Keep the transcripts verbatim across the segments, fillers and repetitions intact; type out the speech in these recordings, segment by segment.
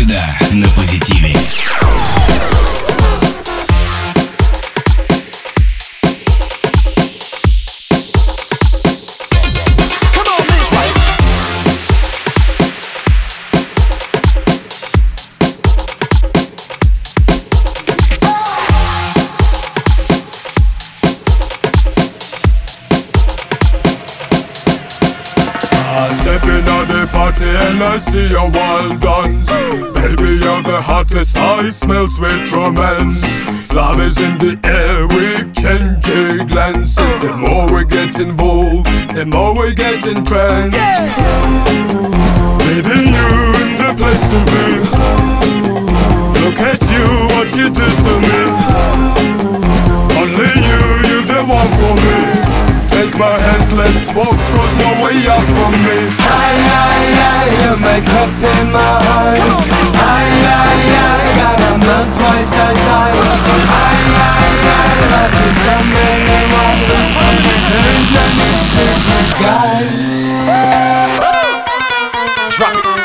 Всегда на позитиве. And I see your wild dance. Baby, you're the hottest, I smell sweet romance. Love is in the air, we exchange glances. The more we get involved, the more we get entranced. Baby, you in the place to be. Look at you, what you do to me. Only you, you're the one for me. Take my hand, let's walk, cause no way out from me. Aye, aye, aye, you make up in my eyes. Aye, aye, aye, gotta melt twice as high. Aye, aye, aye, love is so many waters. There's no need to disguise. Drop it.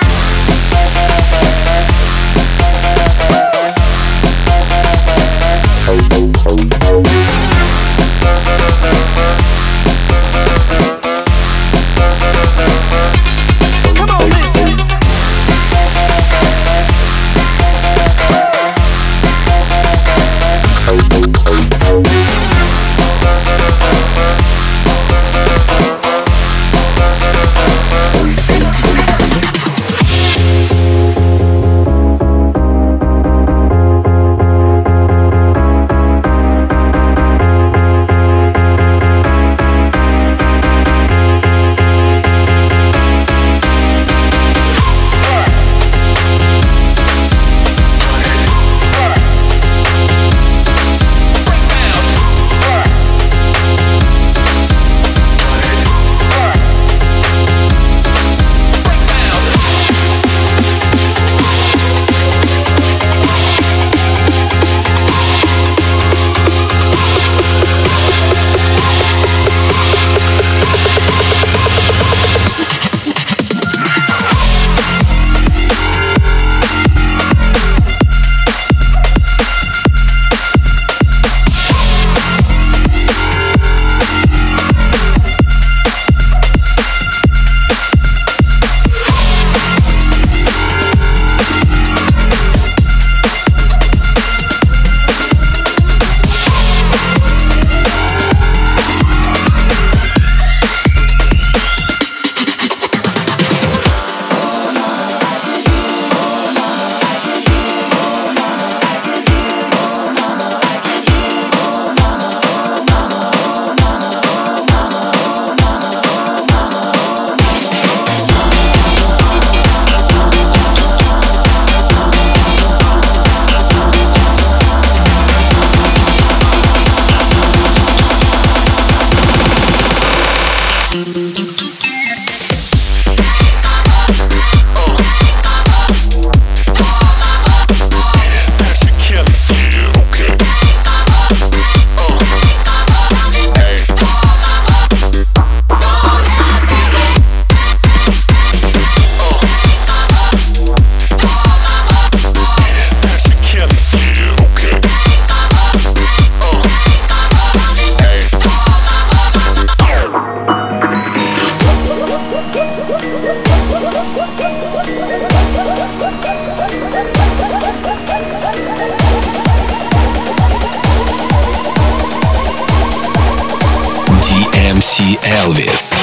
Elvis.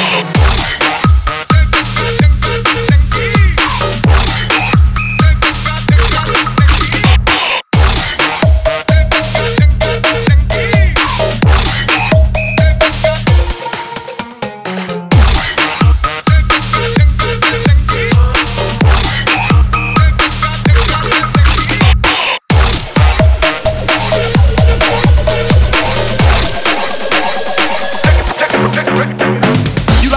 You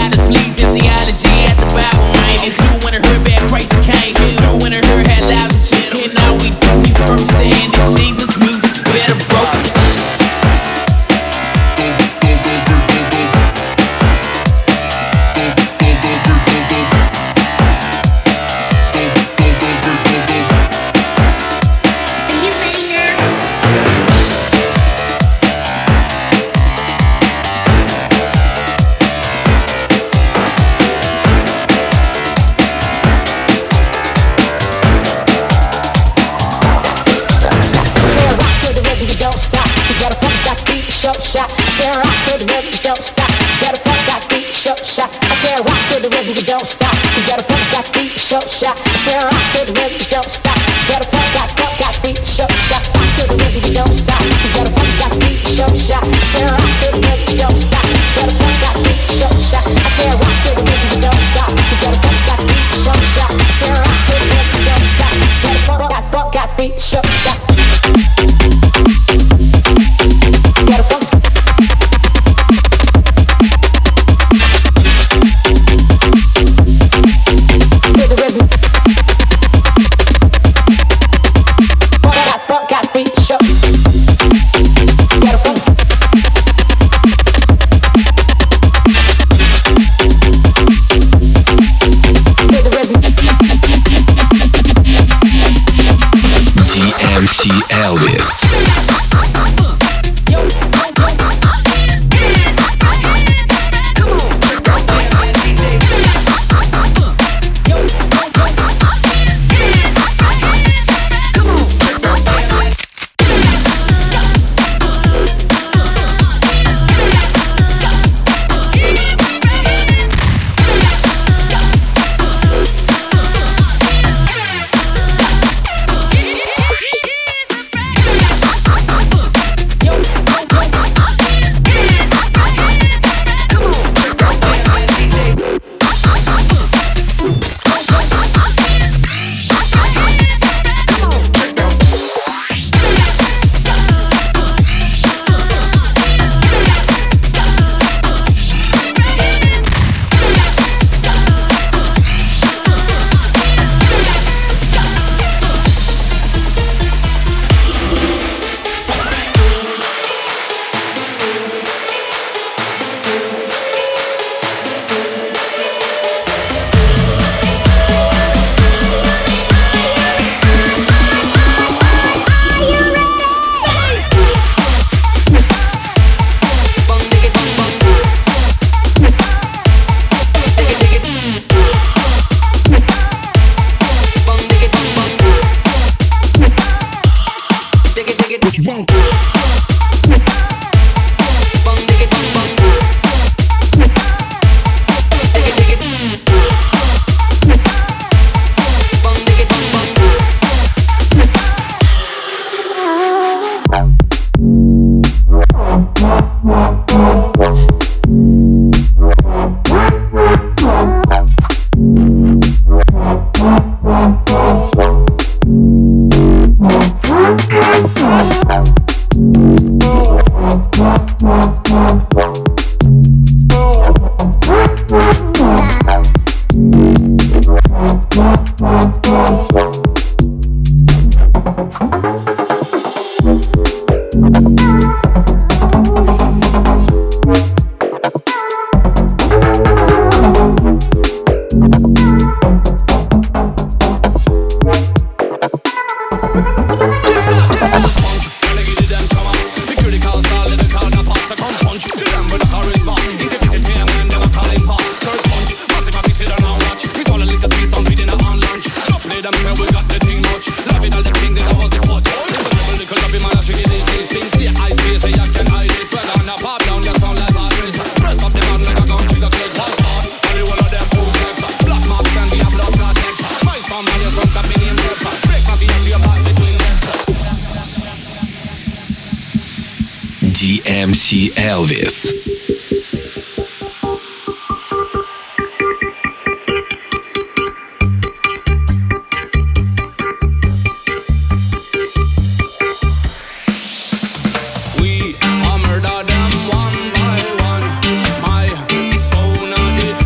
goddess, please. Physiology at the Bible, man. It's new when I heard bad Christ came. New when I heard had loud shit. And now we do his first stand. It's Jesus music, better broke. Shot. I said rock to the rhythm, you don't stop. You gotta fuck, got beat, show shot. I said rock to the rhythm, you don't stop. You gotta fuck, got beat, show shot. I said rock to the rhythm, you don't stop. You gotta fuck, got fuck, got beat, show shot. Rock to the rhythm, you don't stop. You gotta fuck, got beat, show shot. I said rock to the rhythm, you don't stop. You gotta fuck, got beat, show shot. I said rock to the rhythm, you don't stop. You gotta fuck, got beat, show shot. I said rock to the rhythm, you don't stop. You gotta fuck, got fuck, got beat, show shot. You gotta fuck. ди эм си Elvis. ди эм си Elvis. We murder them one by one. My soul not it.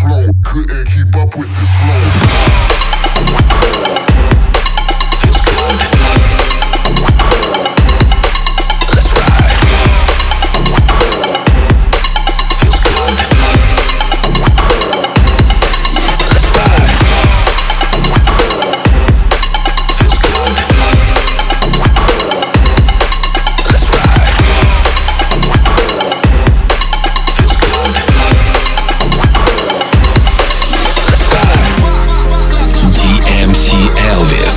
flow. Couldn't keep up with this flow. Feels good. Let's ride. Feels good. Let's ride. Feels good. Let's ride. Feels good. Let's ride. D M C Elvis.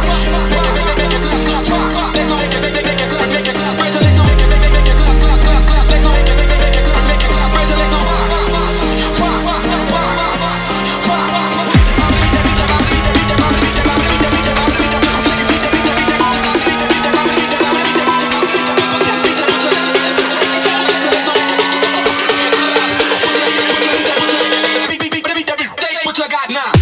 What you got now?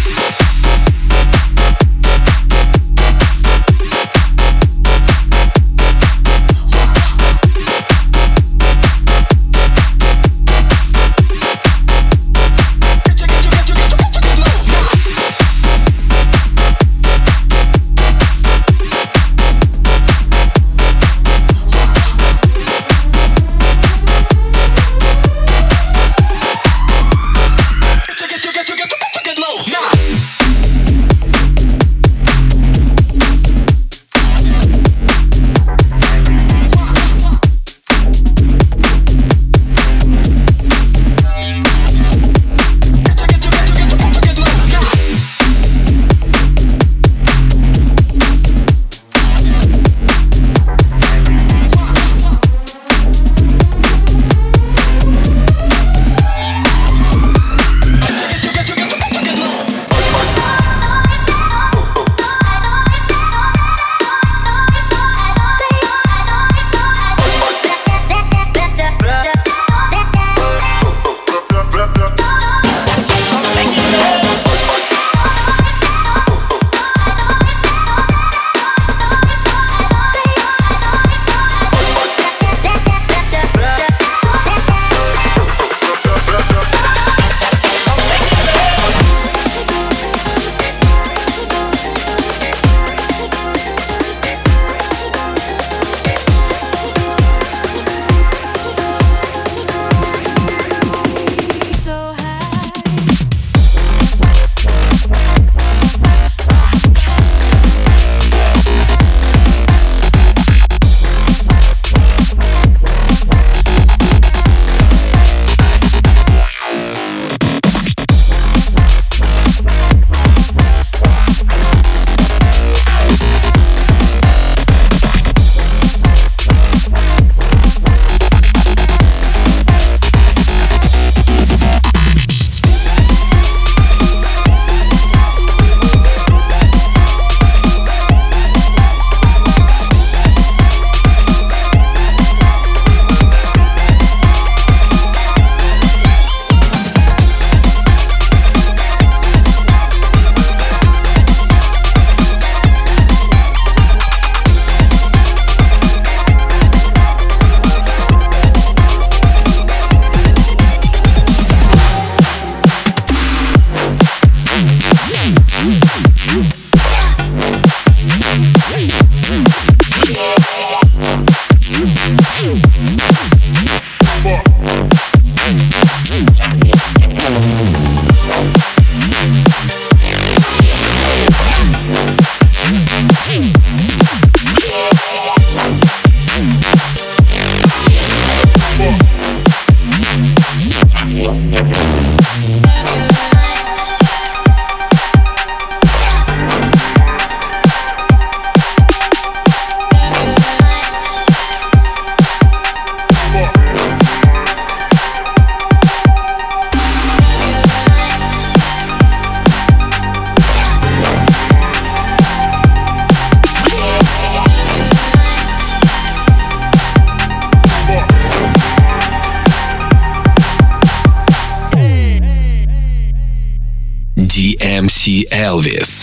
D M C Elvis.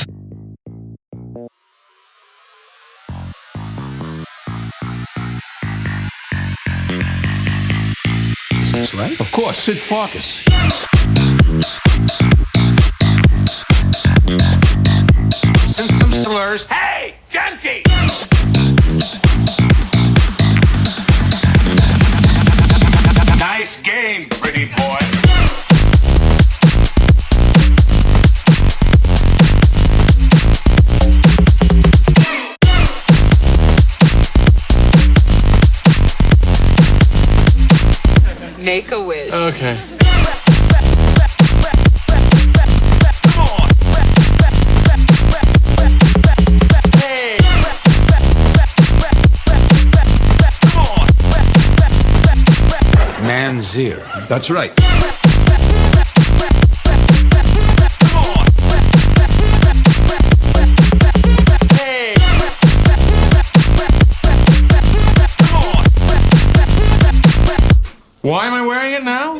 Is this right? Of course, Sid Farkas. Make a wish. Okay. Manzir. That's right. Why am I wearing it now?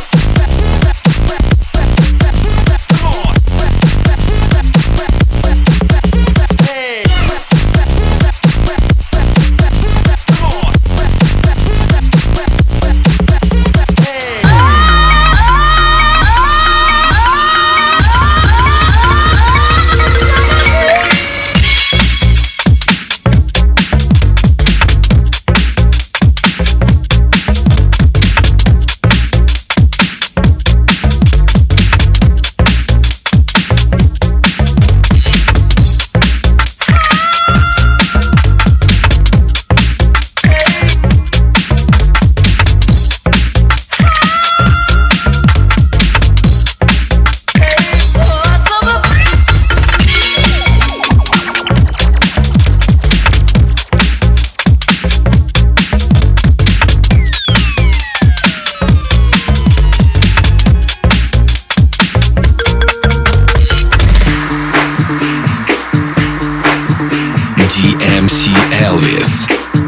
ди эм си Elvis.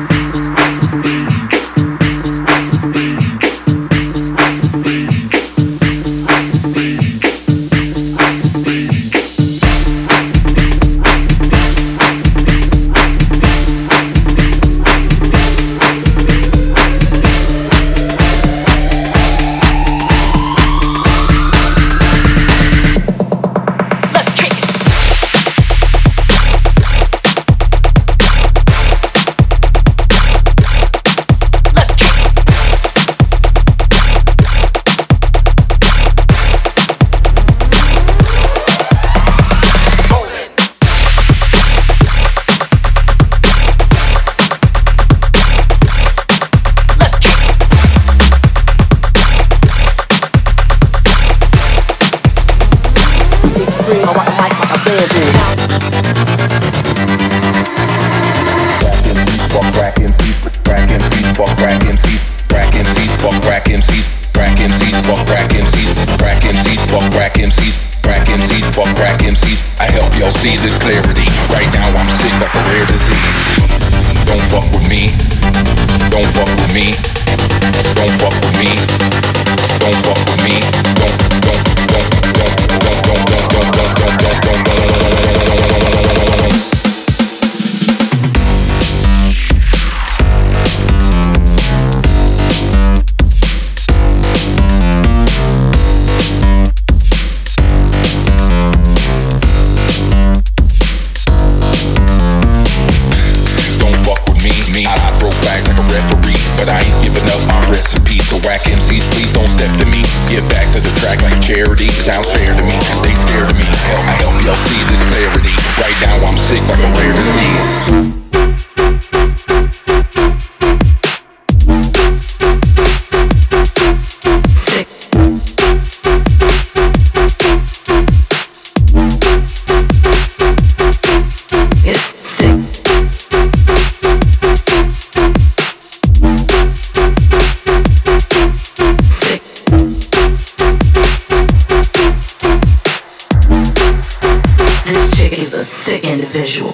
See this clarity. Right now I'm sick like a rare disease. Don't fuck with me. Don't fuck with me. Don't fuck with me. Don't fuck with me. Don't don't don't don't don't don't don't don't don't don't don't don't. But I ain't giving up my recipe. So whack M Cs, please don't step to me. Get back to the track like charity. Sounds fair to me, they scared of me. Hell, I help y'all see this clarity. Right now I'm sick like a rare disease. Individual.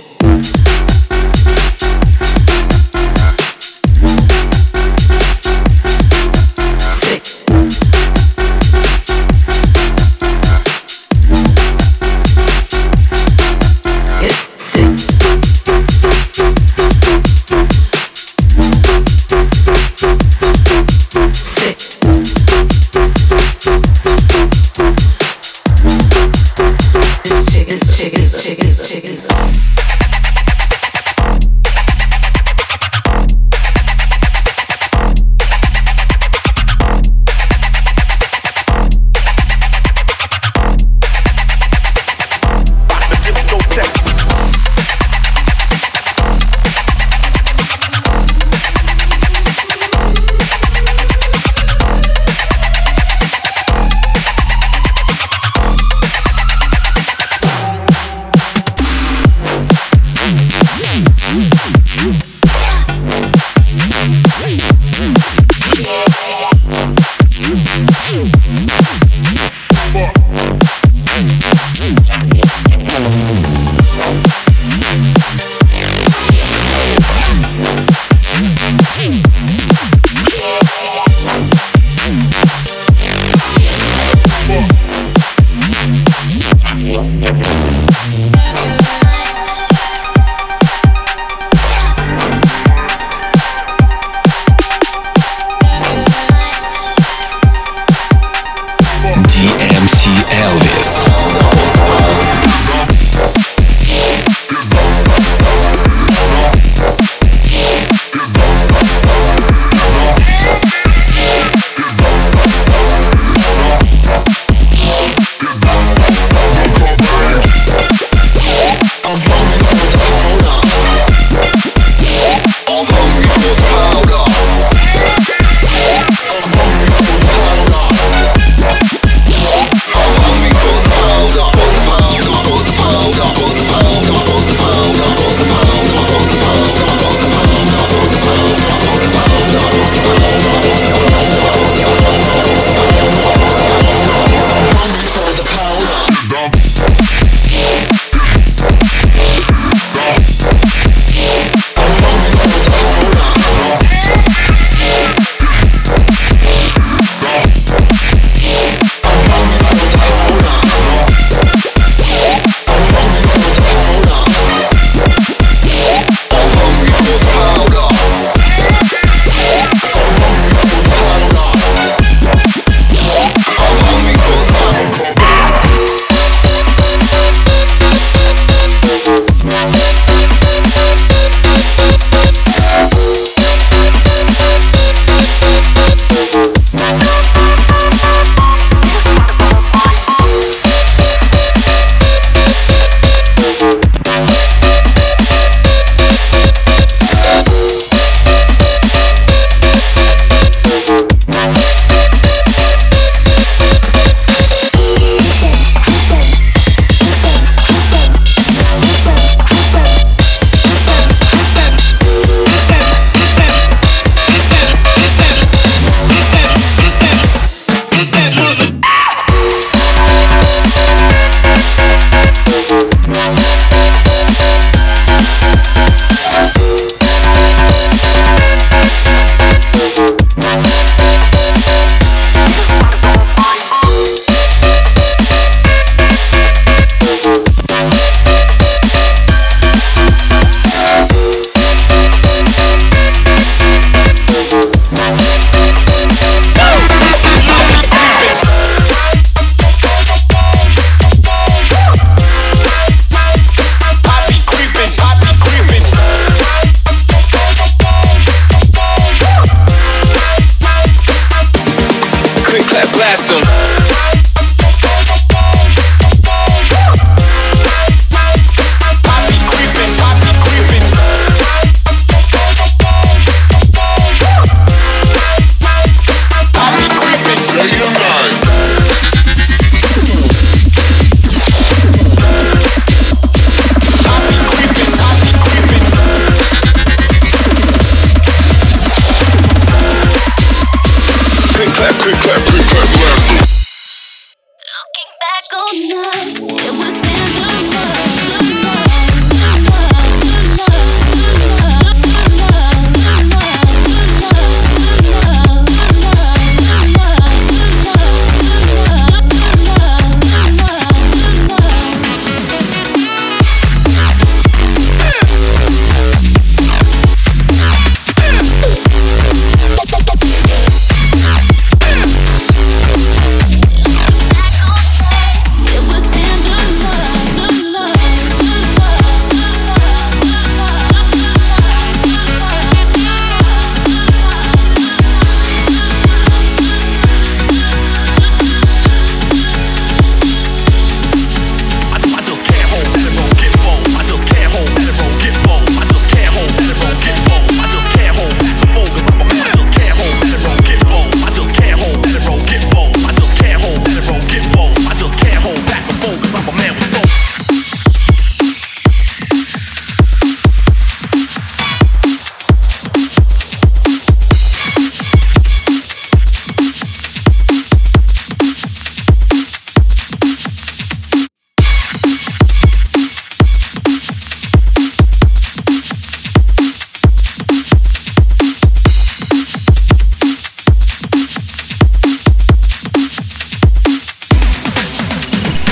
ди эм си Elvis.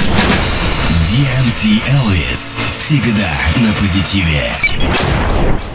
ди эм си Elvis. Всегда на позитиве.